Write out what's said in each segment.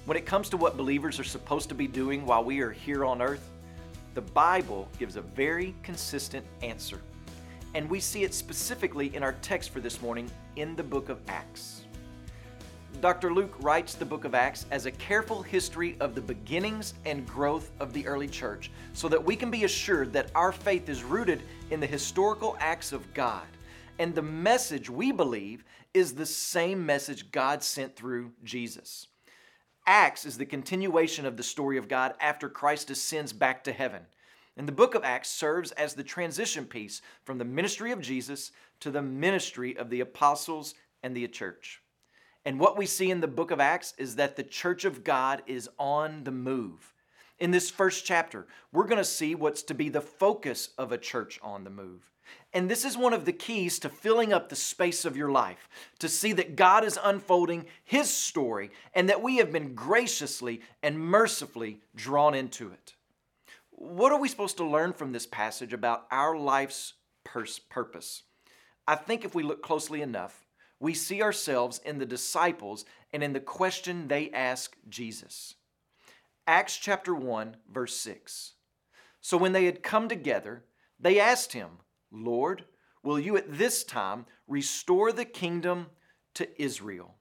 When it comes to what believers are supposed to be doing while we are here on earth, the Bible gives a very consistent answer. And we see it specifically in our text for this morning in the book of Acts. Dr. Luke writes the book of Acts as a careful history of the beginnings and growth of the early church so that we can be assured that our faith is rooted in the historical acts of God. And the message we believe is the same message God sent through Jesus. Acts is the continuation of the story of God after Christ ascends back to heaven. And the book of Acts serves as the transition piece from the ministry of Jesus to the ministry of the apostles and the church. And what we see in the book of Acts is that the church of God is on the move. In this first chapter, we're going to see what's to be the focus of a church on the move. And this is one of the keys to filling up the space of your life, to see that God is unfolding His story and that we have been graciously and mercifully drawn into it. What are we supposed to learn from this passage about our life's purpose? I think if we look closely enough, we see ourselves in the disciples and in the question they ask Jesus. Acts chapter 1, verse 6. So when they had come together, they asked Him, Lord, will you at this time restore the kingdom to Israel?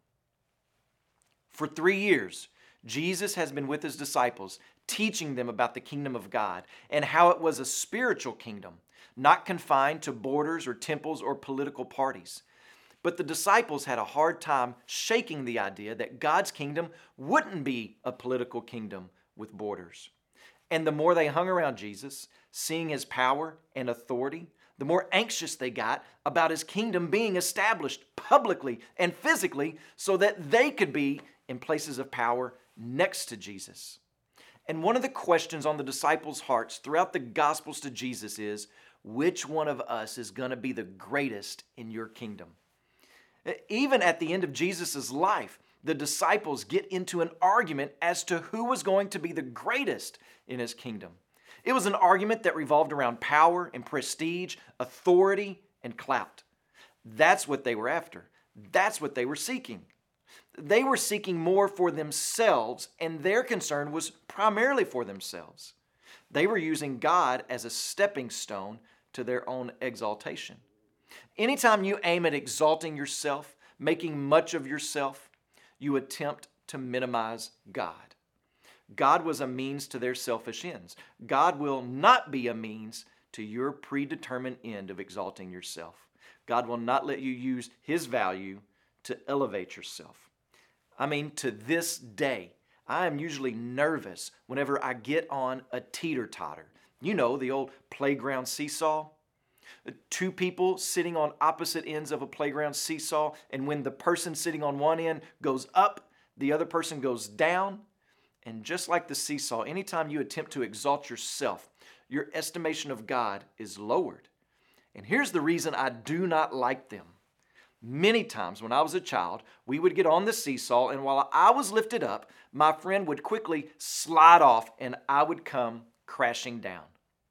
For 3 years, Jesus has been with His disciples, teaching them about the kingdom of God and how it was a spiritual kingdom, not confined to borders or temples or political parties. But the disciples had a hard time shaking the idea that God's kingdom wouldn't be a political kingdom with borders. And the more they hung around Jesus, seeing His power and authority, the more anxious they got about His kingdom being established publicly and physically so that they could be in places of power next to Jesus. And one of the questions on the disciples' hearts throughout the Gospels to Jesus is, which one of us is going to be the greatest in your kingdom? Even at the end of Jesus' life, the disciples get into an argument as to who was going to be the greatest in His kingdom. It was an argument that revolved around power and prestige, authority and clout. That's what they were after. That's what they were seeking. They were seeking more for themselves, and their concern was primarily for themselves. They were using God as a stepping stone to their own exaltation. Anytime you aim at exalting yourself, making much of yourself, you attempt to minimize God. God was a means to their selfish ends. God will not be a means to your predetermined end of exalting yourself. God will not let you use His value to elevate yourself. To this day, I am usually nervous whenever I get on a teeter-totter. You know, the old playground seesaw. Two people sitting on opposite ends of a playground seesaw, and when the person sitting on one end goes up, the other person goes down. And just like the seesaw, anytime you attempt to exalt yourself, your estimation of God is lowered. And here's the reason I do not like them. Many times when I was a child, we would get on the seesaw, and while I was lifted up, my friend would quickly slide off and I would come crashing down.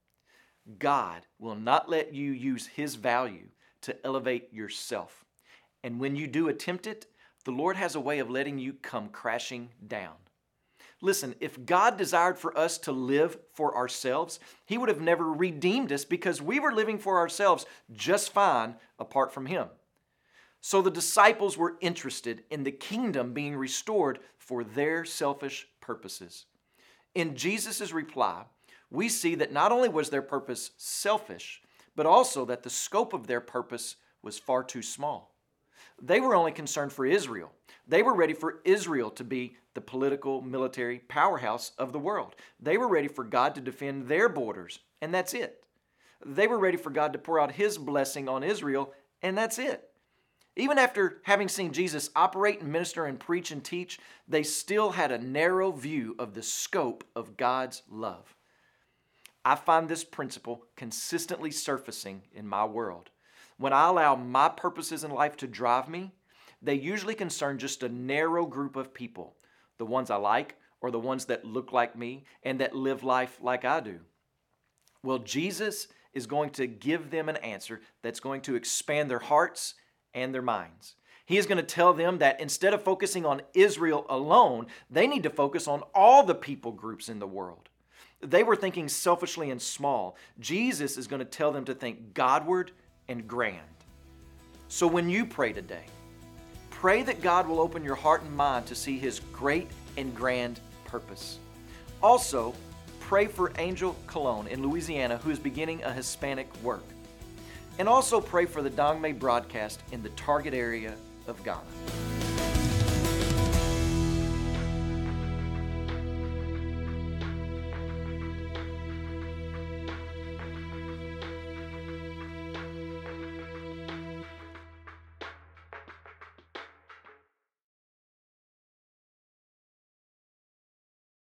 God will not let you use His value to elevate yourself. And when you do attempt it, the Lord has a way of letting you come crashing down. Listen, if God desired for us to live for ourselves, He would have never redeemed us because we were living for ourselves just fine apart from Him. So the disciples were interested in the kingdom being restored for their selfish purposes. In Jesus' reply, we see that not only was their purpose selfish, but also that the scope of their purpose was far too small. They were only concerned for Israel. They were ready for Israel to be the political, military powerhouse of the world. They were ready for God to defend their borders, and that's it. They were ready for God to pour out His blessing on Israel, and that's it. Even after having seen Jesus operate and minister and preach and teach, they still had a narrow view of the scope of God's love. I find this principle consistently surfacing in my world. When I allow my purposes in life to drive me, they usually concern just a narrow group of people, the ones I like or the ones that look like me and that live life like I do. Well, Jesus is going to give them an answer that's going to expand their hearts and their minds. He is going to tell them that instead of focusing on Israel alone, they need to focus on all the people groups in the world. They were thinking selfishly and small. Jesus is going to tell them to think Godward and grand. So when you pray today, pray that God will open your heart and mind to see His great and grand purpose. Also, pray for Angel Colon in Louisiana, who is beginning a Hispanic work. And also pray for the Dongmei broadcast in the target area of Ghana.